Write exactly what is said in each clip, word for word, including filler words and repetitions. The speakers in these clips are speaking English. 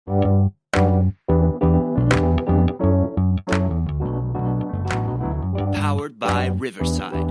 Powered by Riverside.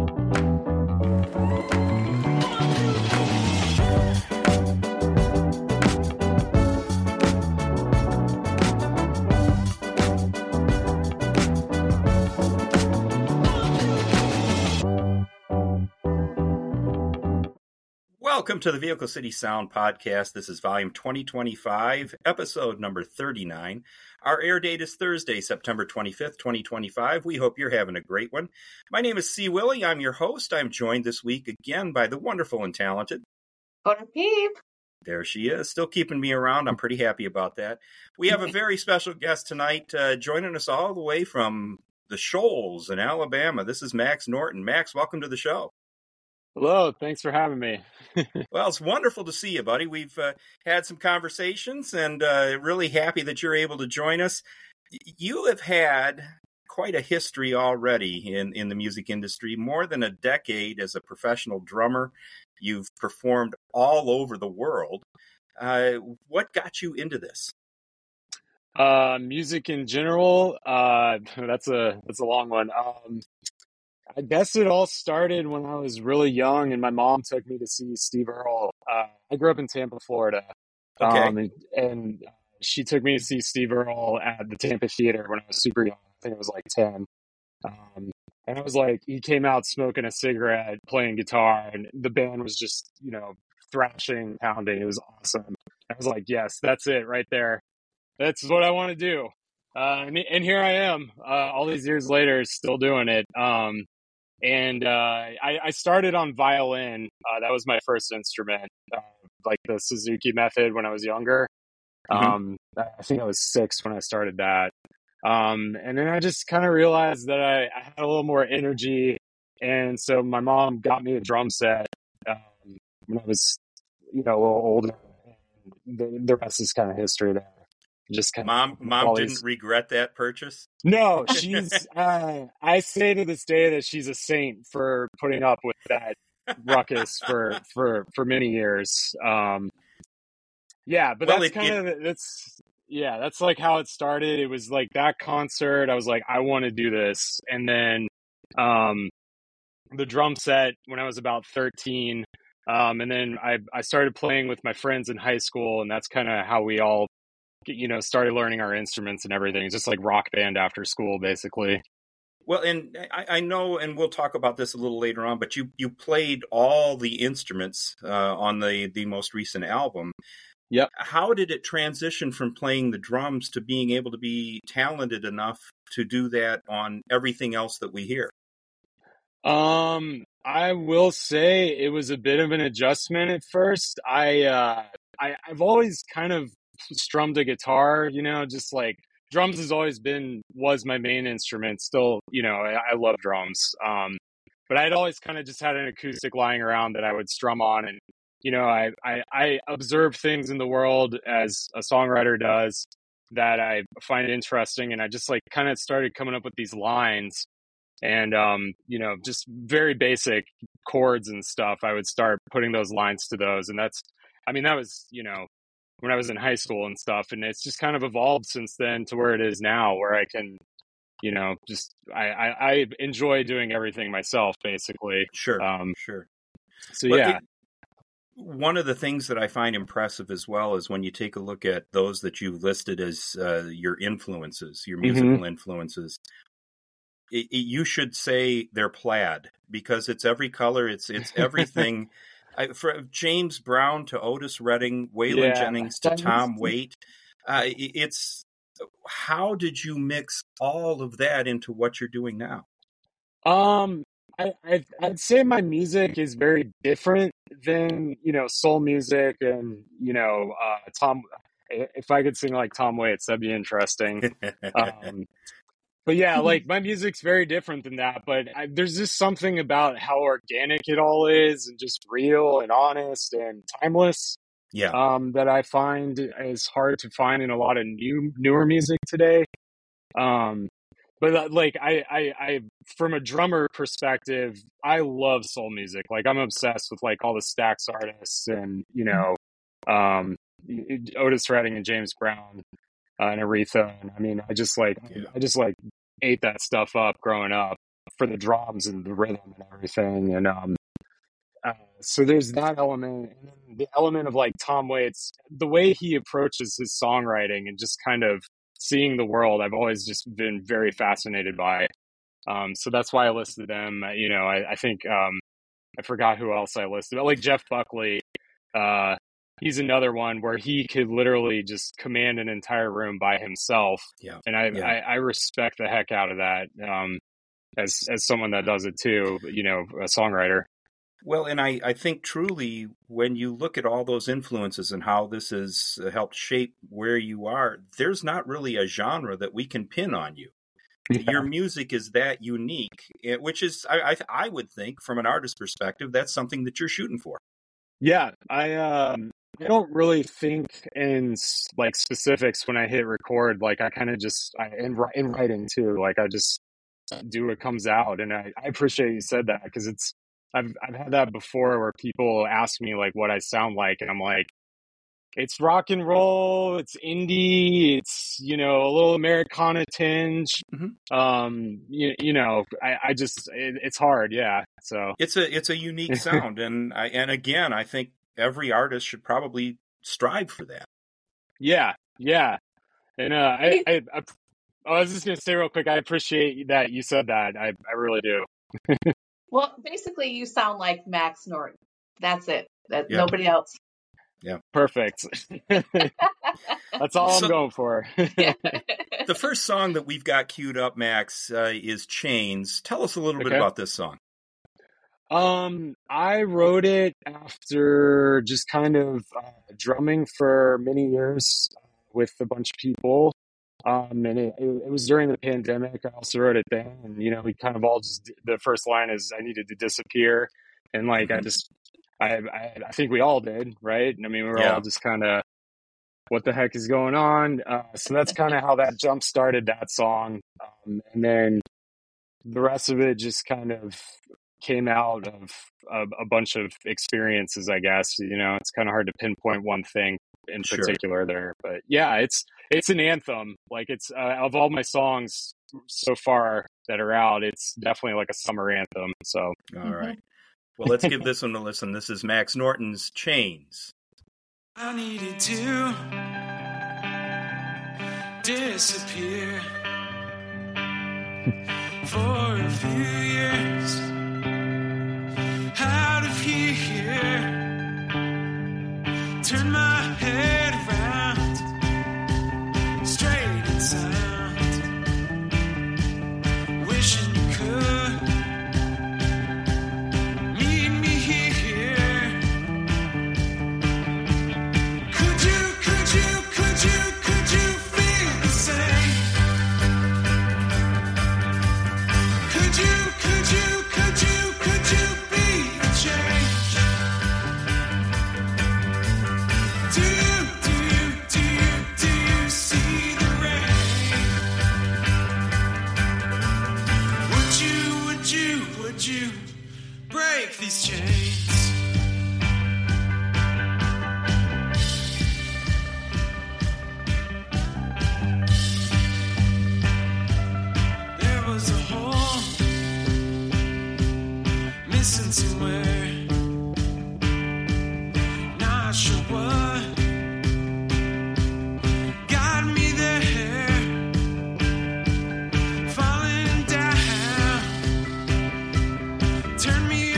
Welcome to the Vehicle City Sound Podcast. This is volume twenty twenty-five, episode number thirty-nine. Our air date is Thursday, September twenty-fifth, twenty twenty-five. We hope you're having a great one. My name is C. Willie. I'm your host. I'm joined this week again by the wonderful and talented Connor Peep. There she is, still keeping me around. I'm pretty happy about that. We have a very special guest tonight, uh, joining us all the way from the Shoals in Alabama. This is Max Norton. Max, welcome to the show. Hello, thanks for having me. Well, it's wonderful to see you, buddy. We've uh, had some conversations and uh, really happy that you're able to join us. You have had quite a history already in, in the music industry, more than a decade as a professional drummer. You've performed all over the world. Uh, what got you into this? Uh, music in general, uh, that's a that's a long one. Um, I guess it all started when I was really young, and my mom took me to see Steve Earle. Uh, I grew up in Tampa, Florida, Okay. um, and, and she took me to see Steve Earle at the Tampa Theater when I was super young. I think it was like ten. Um, and I was like, he came out smoking a cigarette, playing guitar, and the band was just, you know, thrashing, pounding. It was awesome. I was like, yes, that's it right there. That's what I want to do. Uh, and, and here I am, uh, all these years later, still doing it. Um, and uh, I, I started on violin. Uh, that was my first instrument, uh, like the Suzuki method when I was younger. Mm-hmm. Um, I think I was six when I started that. Um, and then I just kind of realized that I, I had a little more energy. And so my mom got me a drum set um, when I was, you know, a little older. And the, the rest is kind of history there. Just kind Mom, of mom always... didn't regret that purchase? No, she's, uh, I say to this day that she's a saint for putting up with that ruckus for, for, for many years. Um, yeah, but Well, that's it- kind it- of, that's, yeah, that's like how it started. It was like that concert. I was like, I want to do this. And then, um, the drum set when I was about thirteen. Um, and then I, I started playing with my friends in high school, and that's kind of how we all, you know, started learning our instruments and everything. It's just like rock band after school, basically. Well, and I, I know, and we'll talk about this a little later on, but you, you played all the instruments uh, on the, the most recent album. Yep. How did it transition from playing the drums to being able to be talented enough to do that on everything else that we hear? Um, I will say it was a bit of an adjustment at first. I, uh, I, I've always kind of strummed a guitar, you know, just like drums has always been, was my main instrument. Still, you know, I, I love drums. Um, but I'd always kind of just had an acoustic lying around that I would strum on. And, you know, I, I, I observe things in the world as a songwriter does that I find interesting. And I just like kind of started coming up with these lines and, um, you know, just very basic chords and stuff. I would start putting those lines to those. And that's, I mean, that was, you know, when I was in high school and stuff. And it's just kind of evolved since then to where it is now, where I can, you know, just, I, I, I enjoy doing everything myself, basically. Sure, Um, sure. So, But yeah. it- one of the things that I find impressive as well is when you take a look at those that you've listed as uh, your influences, your musical Mm-hmm. influences. It, it, you should say they're plaid because it's every color. It's it's everything. I, from James Brown to Otis Redding, Waylon Yeah. Jennings to Tom Waite. Uh, it, it's how did you mix all of that into what you're doing now? Um, I, I I'd say my music is very different than, you know, soul music and, you know, uh, Tom. If I could sing like Tom Waits, that'd be interesting. Um, but yeah, like my music's very different than that. But I, there's just something about how organic it all is, and just real and honest and timeless. Yeah. Um, that I find is hard to find in a lot of new newer music today. Um, but uh, like I, I, I, from a drummer perspective, I love soul music. Like I'm obsessed with like all the Stax artists and, you know, um, Otis Redding and James Brown uh, and Aretha. And I mean, I just like, Yeah. I just like ate that stuff up growing up for the drums and the rhythm and everything. And um, uh, so there's that element. And then the element of like Tom Waits, the way he approaches his songwriting and just kind of seeing the world, I've always just been very fascinated by. Um, so that's why I listed them. You know, I, I think um, I forgot who else I listed, but like Jeff Buckley, uh, he's another one where he could literally just command an entire room by himself. Yeah. And I, Yeah. I, I respect the heck out of that um, as as someone that does it too, you know, a songwriter. Well, and I, I think truly when you look at all those influences and how this has helped shape where you are, there's not really a genre that we can pin on you. Yeah. Your music is that unique, which is, I, I I would think, from an artist perspective, that's something that you're shooting for. Yeah, I um, I don't really think in like specifics when I hit record. Like I kind of just, I, in, in writing too, like I just do what comes out. And I, I appreciate you said that because it's, I've I've had that before where people ask me like what I sound like, and I'm like, it's rock and roll, it's indie, it's, you know, a little Americana tinge. Mm-hmm. Um, you, you know, I, I just, it, it's hard. Yeah. So it's a, it's a unique sound. and I, and again, I think every artist should probably strive for that. Yeah. Yeah. And, uh, I, I, I, I was just going to say real quick, I appreciate that you said that. I, I really do. Well, basically you sound like Max Norton. That's it. That yeah. Nobody else. Yeah. Perfect. That's all so, I'm going for. The first song that we've got queued up, Max, uh, is Chains. Tell us a little okay. bit about this song. Um, I wrote it after just kind of uh, drumming for many years with a bunch of people. Um, and it, it was during the pandemic. I also wrote it then. And, you know, we kind of all just, the first line is, I needed to disappear. And like, mm-hmm. I just, I, I I think we all did, right? I mean, we were yeah. all just kind of, what the heck is going on? Uh, so that's kind of how that jump started that song. Um, and then the rest of it just kind of came out of a, a bunch of experiences, I guess. You know, it's kind of hard to pinpoint one thing in sure. particular there. But yeah, it's it's an anthem. Like it's, uh, of all my songs so far that are out, it's definitely like a summer anthem. So. All right. Well, let's give this one a listen. This is Max Norton's Chains. I needed to disappear for a few years out of here, turn my head around, straight and sound, wishing you could. These chains. There was a hole missing somewhere, not sure what got me there, falling down, turn me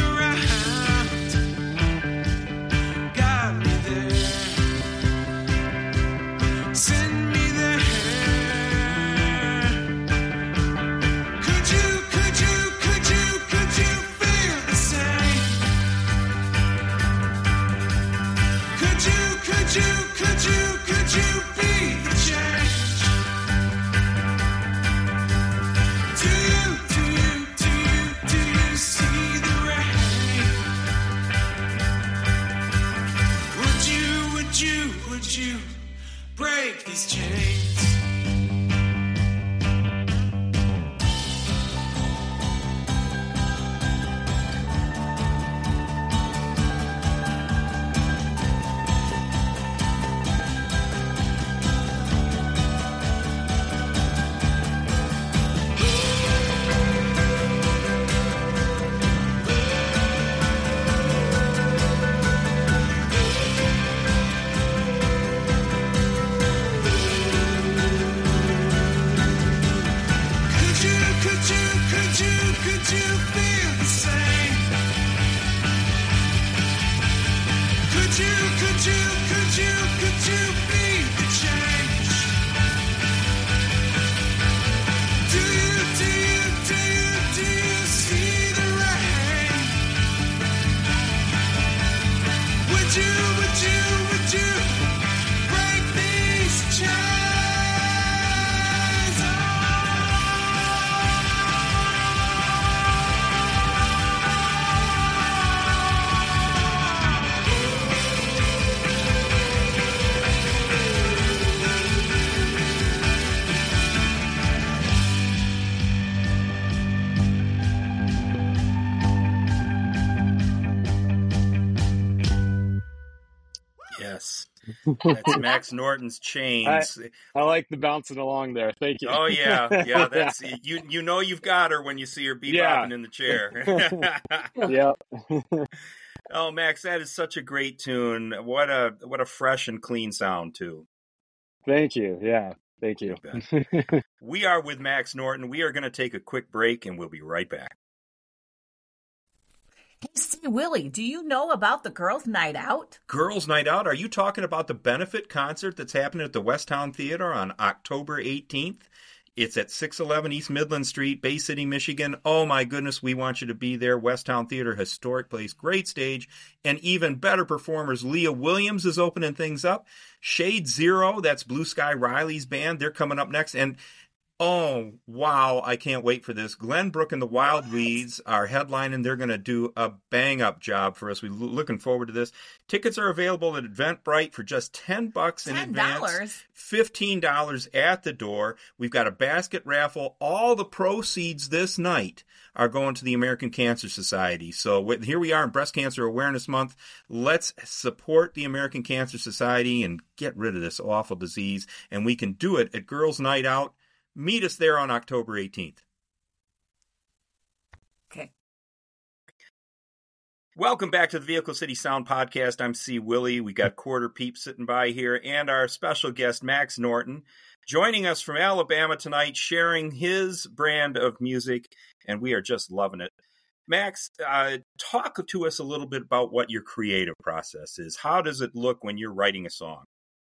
break these chains. you, could you, could you, could you be the change? Do you, do you, do you, do you see the rain? Would you, would you, would you break these chains? Yes. That's Max Norton's Chains. I like the bouncing along there. Thank you. Oh yeah, yeah. That's you. You know you've got her when you see her bebopping Yeah. in the chair. Yeah. Oh, Max, that is such a great tune. What a what a fresh and clean sound too. Thank you. Yeah. Thank you. You We are with Max Norton. We are going to take a quick break, and we'll be right back. Hey, see, Willie, do you know about the Girls' Night Out? Girls' Night Out. Are you talking about the benefit concert that's happening at the Westtown Theater on October eighteenth? It's at six eleven East Midland Street, Bay City, Michigan. Oh my goodness, we want you to be there. Westtown Theater, historic place, great stage, and even better performers. Leah Williams is opening things up. Shade Zero, that's Blue Sky Riley's band. They're coming up next. And oh, wow, I can't wait for this. Glenn Brook and the Wild Weeds are headlining. They're going to do a bang-up job for us. We're looking forward to this. Tickets are available at Eventbrite for just ten bucks in ten advance. dollars fifteen dollars at the door. We've got a basket raffle. All the proceeds this night are going to the American Cancer Society. So here we are in Breast Cancer Awareness Month. Let's support the American Cancer Society and get rid of this awful disease. And we can do it at Girls' Night Out. Meet us there on October eighteenth. Okay. Welcome back to the Vehicle City Sound Podcast. I'm C. Willie. We got Quarter Peep sitting by here and our special guest, Max Norton, joining us from Alabama tonight, sharing his brand of music, and we are just loving it. Max, uh, talk to us a little bit about what your creative process is. How does it look when you're writing a song?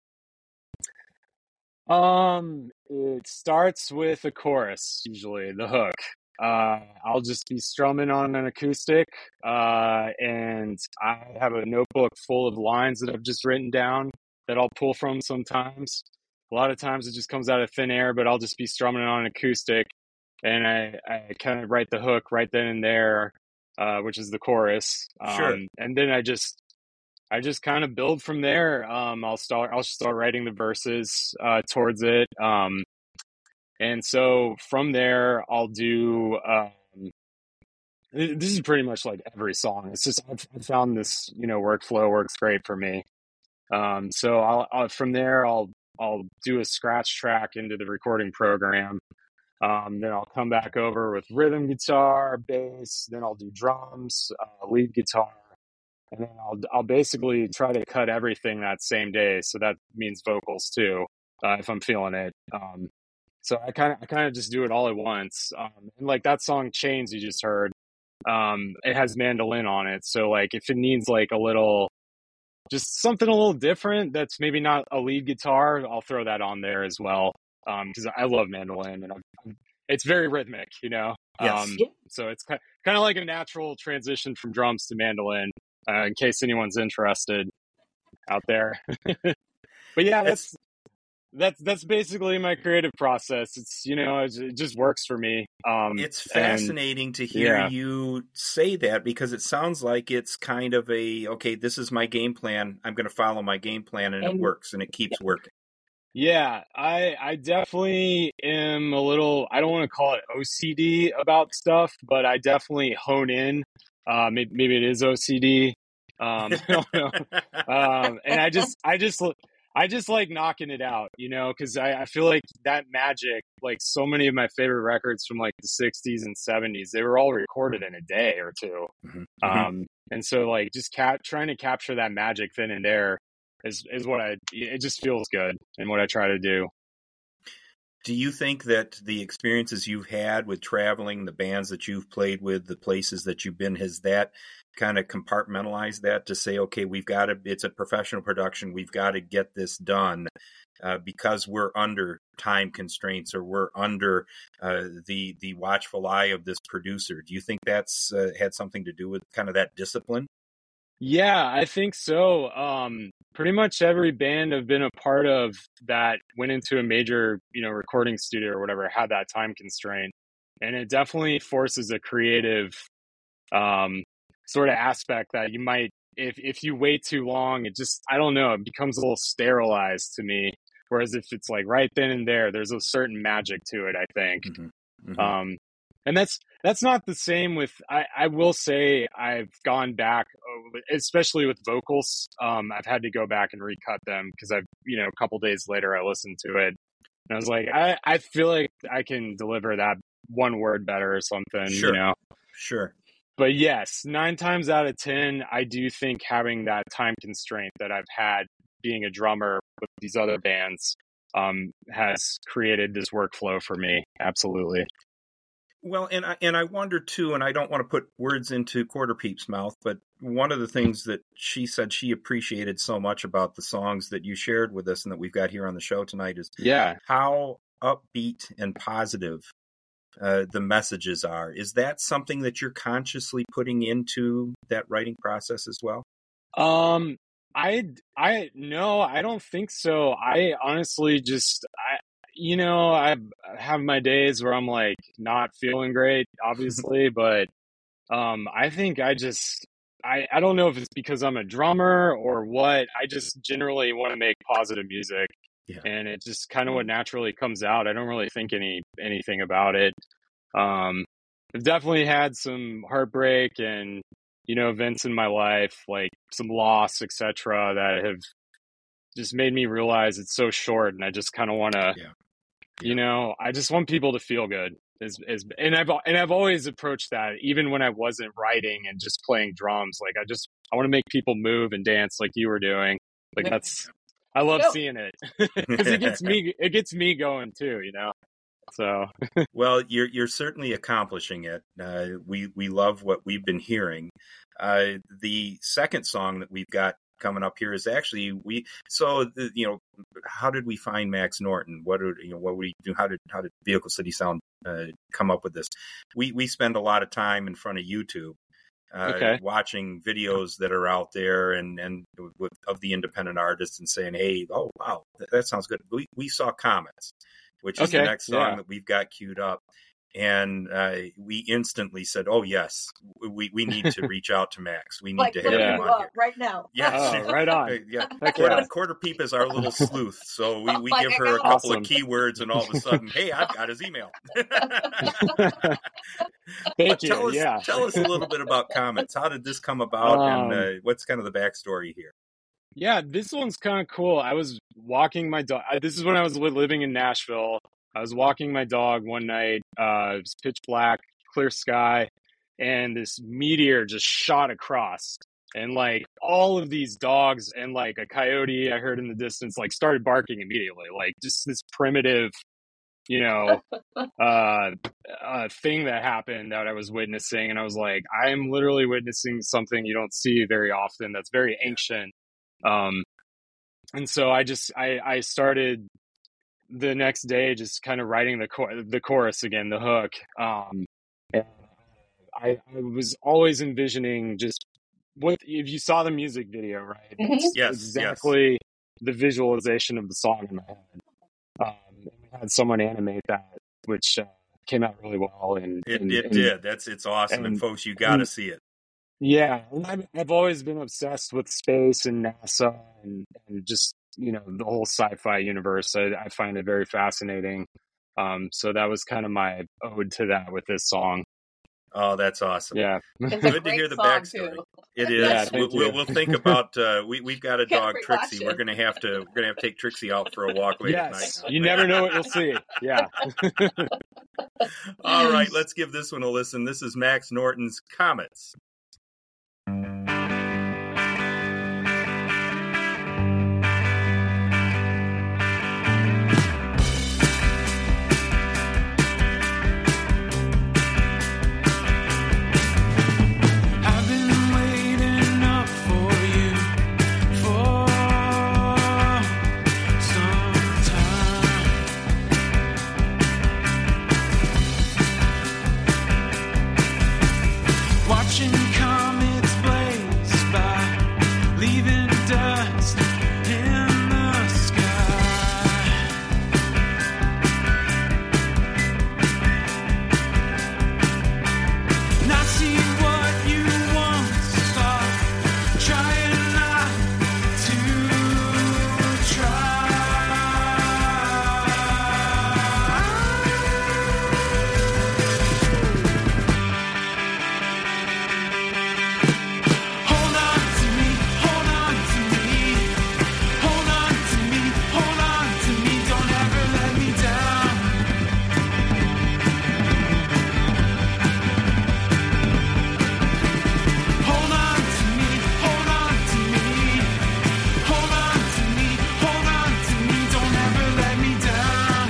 Um, it starts with a chorus, usually the hook. Uh, I'll just be strumming on an acoustic, uh, and I have a notebook full of lines that I've just written down that I'll pull from sometimes. A lot of times it just comes out of thin air, but I'll just be strumming on an acoustic, and I, I kind of write the hook right then and there, uh, which is the chorus. Um, Sure. And then I just I just kind of build from there. Um, I'll start, I'll start writing the verses, uh, towards it. Um, and so from there, I'll do, um, this is pretty much like every song. It's just, I've, I've found this, you know, workflow works great for me. Um, so I'll, I'll, from there, I'll, I'll do a scratch track into the recording program. Um, then I'll come back over with rhythm guitar, bass, then I'll do drums, uh, lead guitar. And then I'll I'll basically try to cut everything that same day, so that means vocals too, uh, if I'm feeling it. Um, so I kind of I kind of just do it all at once. Um, and like that song "Chains" you just heard, um, it has mandolin on it. So like if it needs like a little, just something a little different, that's maybe not a lead guitar, I'll throw that on there as well. Um, because I love mandolin and I'm, it's very rhythmic, you know. Yes. Um, so it's kind kind of like a natural transition from drums to mandolin. Uh, in case anyone's interested out there. But yeah, that's, that's, that's basically my creative process. It's, you know, it, it just works for me. Um, it's fascinating and, to hear yeah. you say that, because it sounds like it's kind of a, okay, this is my game plan. I'm going to follow my game plan, and, and it works, and it keeps working. Yeah, I I definitely am a little, I don't want to call it O C D about stuff, but I definitely hone in. Uh, maybe, maybe it is O C D. Um, I don't know. Um, and I just, I just, I just like knocking it out, you know, cause I, I feel like that magic, like so many of my favorite records from like the sixties and seventies, they were all recorded in a day or two. Mm-hmm. Um, and so like just cap- trying to capture that magic then and there is, is what I, it just feels good and what I try to do. Do you think that the experiences you've had with traveling, the bands that you've played with, the places that you've been, has that kind of compartmentalized that to say, okay, we've got to, it's a professional production, we've got to get this done uh, because we're under time constraints or we're under uh, the the watchful eye of this producer? Do you think that's uh, had something to do with kind of that discipline? Yeah, I think so. Um, pretty much every band I've been a part of that went into a major, you know, recording studio or whatever had that time constraint. And it definitely forces a creative um, sort of aspect that you might, if, if you wait too long, it just, I don't know, it becomes a little sterilized to me. Whereas if it's like right then and there, there's a certain magic to it, I think. Mm-hmm. Mm-hmm. Um, And that's that's not the same with, I, I will say I've gone back, especially with vocals. Um, I've had to go back and recut them because I've, you know, a couple days later I listened to it and I was like, I, I feel like I can deliver that one word better or something, sure. you know? Sure. But yes, nine times out of ten, I do think having that time constraint that I've had being a drummer with these other bands um, has created this workflow for me. Absolutely. Well, and I, and I wonder too, and I don't want to put words into Quarter Peep's mouth, but one of the things that she said she appreciated so much about the songs that you shared with us and that we've got here on the show tonight is yeah. how upbeat and positive uh, the messages are. Is that something that you're consciously putting into that writing process as well? Um, I, I, no, I don't think so. I honestly just, I, you know, I have my days where I'm like not feeling great, obviously, but um, I think I just, I, I don't know if it's because I'm a drummer or what. I just generally want to make positive music, yeah. And it just kind of what naturally comes out. I don't really think any anything about it. Um, I've definitely had some heartbreak and, you know, events in my life, like some loss, et cetera, that have just made me realize it's so short, and I just kind of want to. Yeah. You know, I just want people to feel good. Is is and I've and I've always approached that, even when I wasn't writing and just playing drums. Like I just I want to make people move and dance like you were doing. Like that's I love Yep. seeing it because it gets me it gets me going too. You know, so well, you're you're certainly accomplishing it. Uh, we we love what we've been hearing. Uh, the second song that we've got coming up here is actually we so the, you know how did we find Max Norton? What did you know what we do? How did how did Vehicle City Sound uh, come up with this? We we spend a lot of time in front of YouTube, uh, okay. watching videos that are out there and and with, of the independent artists and saying, hey, oh wow, that, that sounds good. We we saw Comets, which is okay. the next song yeah. that we've got queued up. And uh, we instantly said, "Oh yes, we, we need to reach out to Max. We need Like, to look have Yeah. him you on up here." right now. Yes, Oh, right on. yeah. Heck Quarter, yeah. Quarter Peep is our little sleuth, so we, we Oh, give my her a God. couple Awesome. of keywords, and all of a sudden, hey, I've got his email. Thank you. tell us, yeah. tell us a little bit about Comets. How did this come about, Um, and uh, what's kind of the backstory here? Yeah, this one's kind of cool. I was walking my dog. This is when I was li- living in Nashville. I was walking my dog one night. Uh, it was pitch black, clear sky, and this meteor just shot across. And like all of these dogs and like a coyote I heard in the distance, like started barking immediately. Like just this primitive, you know, uh, uh, thing that happened that I was witnessing. And I was like, I am literally witnessing something you don't see very often that's very ancient. Um, and so I just, I, I started the next day just kind of writing the chor- the chorus again, the hook. Um, and I, I was always envisioning just what, if you saw the music video, right? Mhm. It's Yes, exactly the visualization of the song in my head. Um, and we had someone animate that, which uh, came out really well. And It, and, it and, did. That's it's awesome, and, and- folks, you got to and- see it. Yeah, and I've, I've always been obsessed with space and NASA and, and just, you know, the whole sci-fi universe. I, I find it very fascinating. Um, so that was kind of my ode to that with this song. Oh, that's awesome. Yeah. It's a Good to great hear the song, backstory. too. It is. Yeah, we'll, thank you. we'll, we'll think about. Uh, we we've got a Can't dog, rewatch Trixie. it. We're gonna have to. We're gonna have to take Trixie out for a walk late Yes. at night. You never know what you'll see. Yeah. All right, let's give this one a listen. This is Max Norton's Comets. dust in the sky. Not see what you want, stop trying not to try. Hold on to me, hold on to me, hold on to me, hold on to me, don't ever let me down. Hold on to me, hold on to me, hold on to me, hold on to me, don't ever let me down.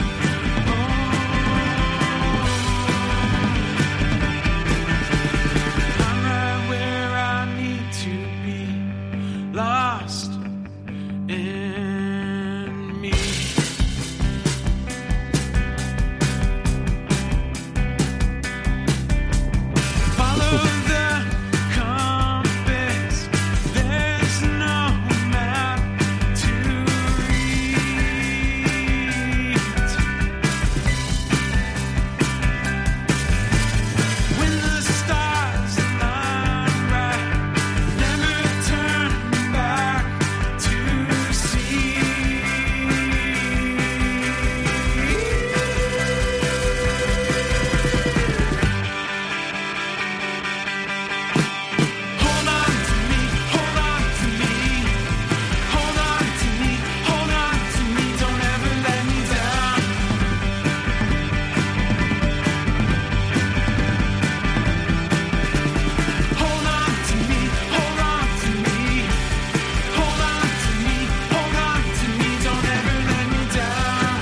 I'm right where I need to be, lost in me. Follow the compass, there's no map to read. When the stars align right, never turn back to see. Hold on to me, hold on to me, hold on to me, hold on to me, don't ever let me down. Hold on to me, hold on to me, hold on to me, hold on to me, don't ever let me down.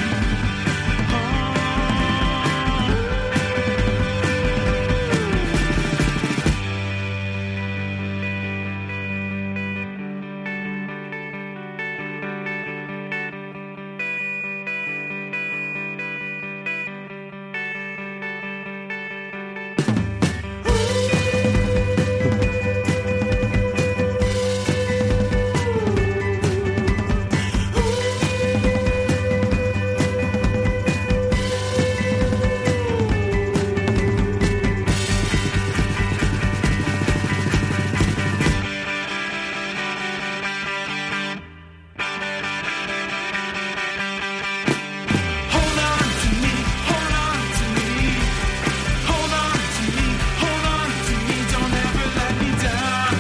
Hold on to me, hold on to me, hold on to me, hold on to me, don't ever let me down.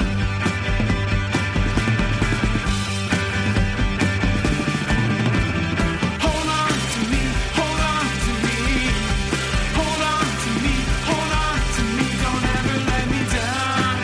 Hold on to me, hold on to me, hold on to me, hold on to me, don't ever let me down.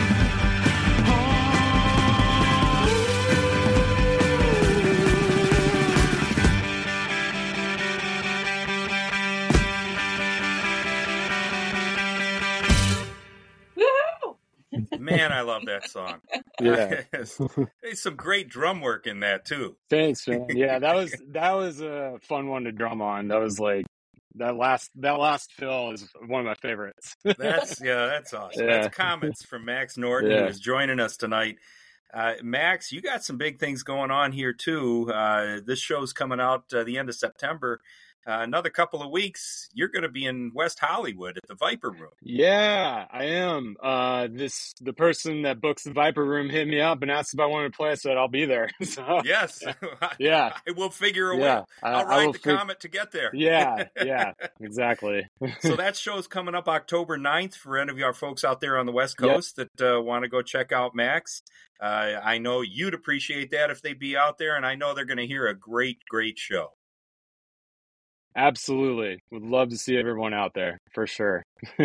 Woohoo! Man, I love that song. Yeah. There's some great drum work in that too. Thanks, man. Yeah, that was that was a fun one to drum on. That was like that last that last fill is one of my favorites. That's yeah, that's awesome. Yeah. That's Comets from Max Norton, Yeah. who is joining us tonight. Uh, Max, you got some big things going on here too. Uh, this show's coming out uh, the end of September. Uh, another couple of weeks, you're going to be in West Hollywood at the Viper Room. Yeah, I am. Uh, this the person that books the Viper Room hit me up and asked if I wanted to play. I said I'll be there. So, Yes, Yeah. I will figure a way. yeah, I, I'll I ride will the fig- Comet to get there. Yeah, yeah, exactly. So that show's coming up October ninth for any of our folks out there on the West Yep. Coast that uh, want to go check out Max. Uh, I know you'd appreciate that if they'd be out there, and I know they're going to hear a great, great show. Absolutely, would love to see everyone out there for sure.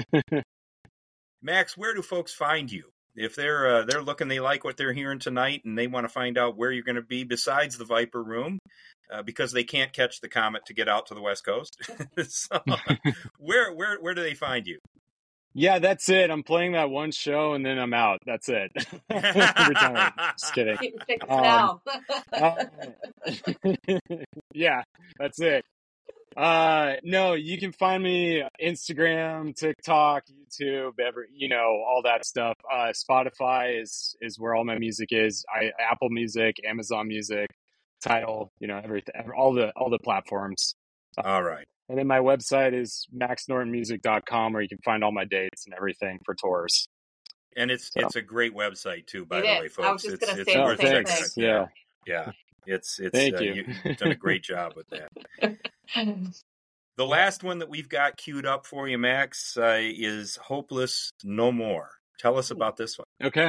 Max, where do folks find you? If they're uh, they're looking, they like what they're hearing tonight, and they want to find out where you're going to be besides the Viper Room, uh, because they can't catch the Comet to get out to the West Coast. So, where where where do they find you? Yeah, that's it. I'm playing that one show and then I'm out. That's it. Retired. Just kidding. Keep sticking Um, now. Uh, yeah, that's it. Uh, no, you can find me Instagram, TikTok, YouTube, every, you know, all that stuff. Uh, Spotify is, is where all my music is. I, Apple Music, Amazon Music, Tidal, you know, everything, all the, all the platforms. All right. And then my website is max norton music dot com, where you can find all my dates and everything for tours. And it's So. it's a great website too, by It the is. way, I folks. was just it's gonna it's say the worth same checking thing. out. Yeah. Yeah. It's it's Thank uh, you. you've done a great job with that. The last one that we've got queued up for you, Max, uh, is Hopeless No More. Tell us about this one. Okay.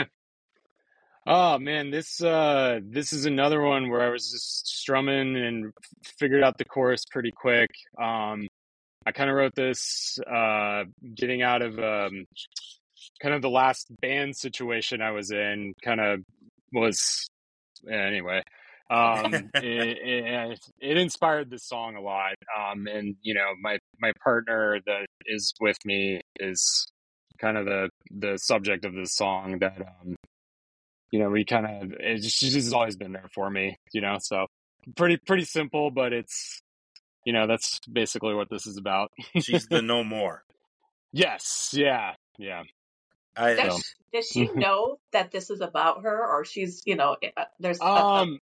Oh man, this uh this is another one where I was just strumming and f- figured out the chorus pretty quick. Um I kind of wrote this uh getting out of um kind of the last band situation I was in, kind of was anyway. Um it, it it inspired this song a lot. Um and you know, my my partner that is with me is kind of the the subject of this song that um you know, we kind of, it just, she's just always been there for me, you know, so pretty, pretty simple, but it's, you know, that's basically what this is about. She's the No More. Yes. Yeah. Yeah. I, Does, So. she, does she know that this is about her, or she's, you know, uh, there's a- Um,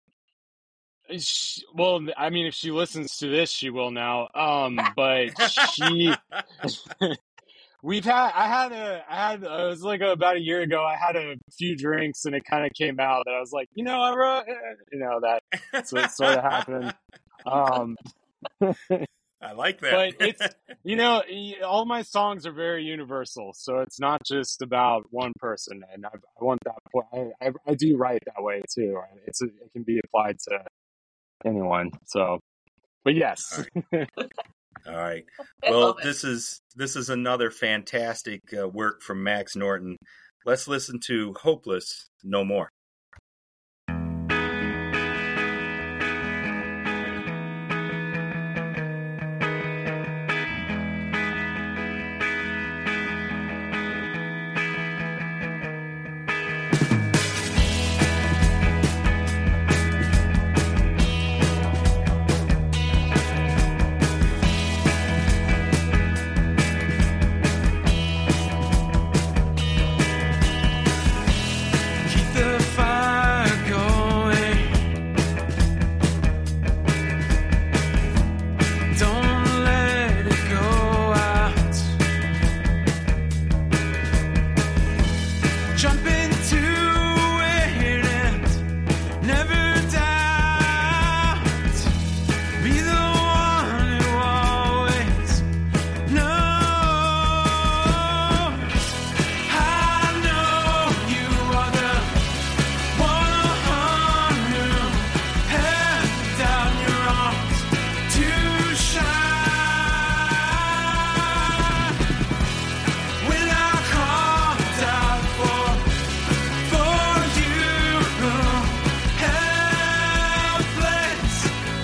she, well, I mean, if she listens to this, she will now. Um, but she, we've had, I had a, I had, it was like about a year ago, I had a few drinks and it kind of came out that I was like, you know, I wrote, you know, that, that's what sort of happened. Um, I like that. but it's, you know, y- all my songs are very universal, so it's not just about one person, and I, I want that. I, I, I do write that way too. It's a, it can be applied to anyone. So, but yes, All right. I Well, love it. this is this is another fantastic uh, work from Max Norton. Let's listen to Hopeless No More. Keep the fire going. Don't let it go out. Jump into it and never doubt. Be the one who always knows. I know you are the one who held down your arms to shine. When I called out for for you, helpless,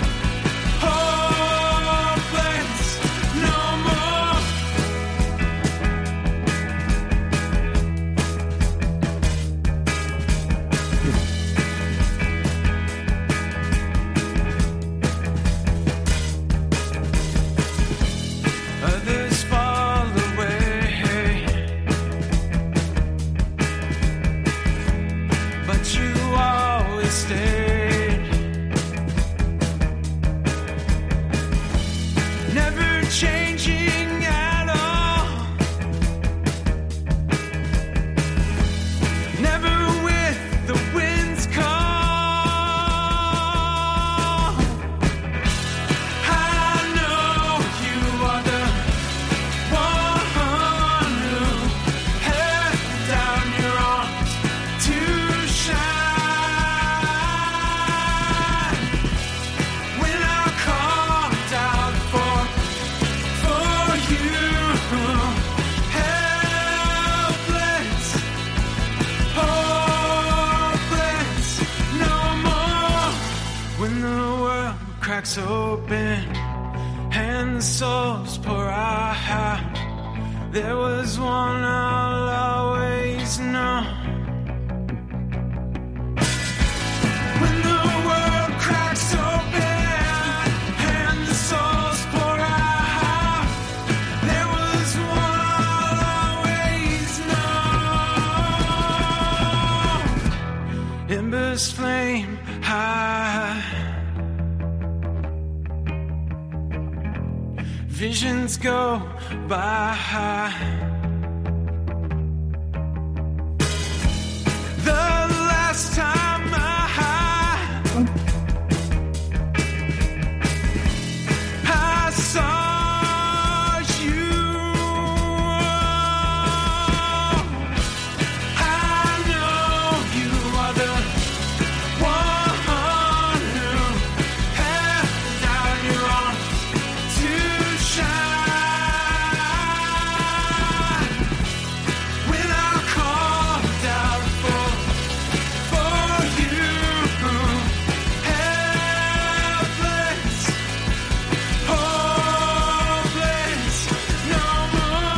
hopeless, no more. Others fall away, but you always stay. Never changing at all. Never with the wind's call. I know you are the one who held down your arms to shine. When I called out for for you, helpless, hopeless, no more. When the world cracks open and the souls pour out, there was one I'll always know. When the world cracks open and the souls pour out, Visions go by. The last time I, I saw you, I know you are the one who held out your arms to shine. When I called out for, for you, helpless, hopeless, no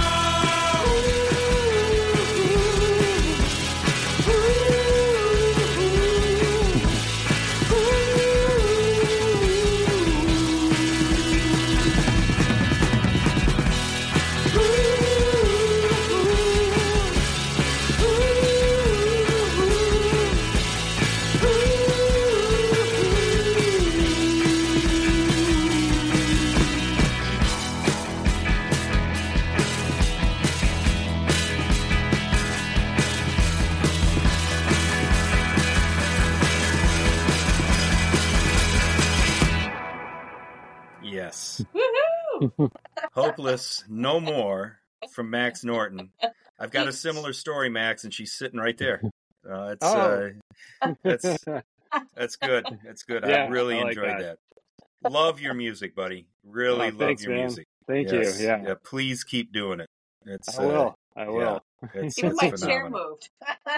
Yes. Woohoo! Hopeless No More from Max Norton. I've got a similar story, Max, and she's sitting right there. Uh, it's Oh. uh, that's that's good. That's good. I Yeah, really I like enjoyed that. that. Love your music, buddy. Really Oh, love thanks, your man. music. Thank Yes. you. Yeah, Please keep doing it. It's I will. I yeah. will. It's, Even it's my chair phenomenal. moved.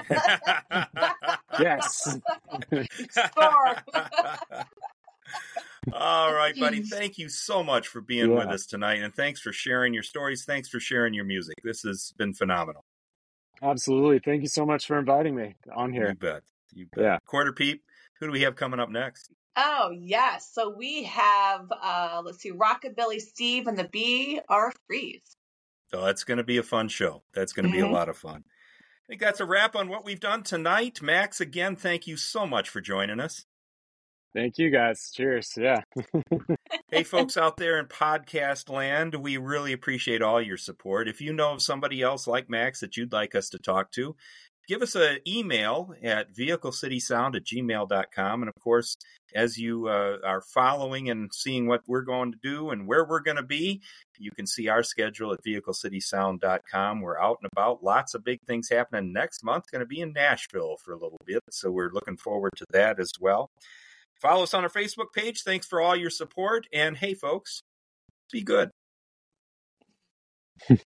Yes. Score. All right, buddy. Thank you so much for being Yeah. with us tonight, and thanks for sharing your stories. Thanks for sharing your music. This has been phenomenal. Absolutely. Thank you so much for inviting me on You here. bet. You bet. Yeah. Quarter Peep, who do we have coming up next? Oh, yes. So we have, uh, let's see, Rockabilly Steve and the B R Freeze. Oh, that's going to be a fun show. That's going to be a Mhm. lot of fun. I think that's a wrap on what we've done tonight. Max, again, thank you so much for joining us. Thank you, guys. Cheers. Yeah. Hey, folks out there in podcast land, we really appreciate all your support. If you know of somebody else like Max that you'd like us to talk to, give us an email at vehicle city sound at gmail dot com. And, of course, as you uh, are following and seeing what we're going to do and where we're going to be, you can see our schedule at vehicle city sound dot com. We're out and about. Lots of big things happening next month. Going to be in Nashville for a little bit, so we're looking forward to that as well. Follow us on our Facebook page. Thanks for all your support. And, hey, folks, be good.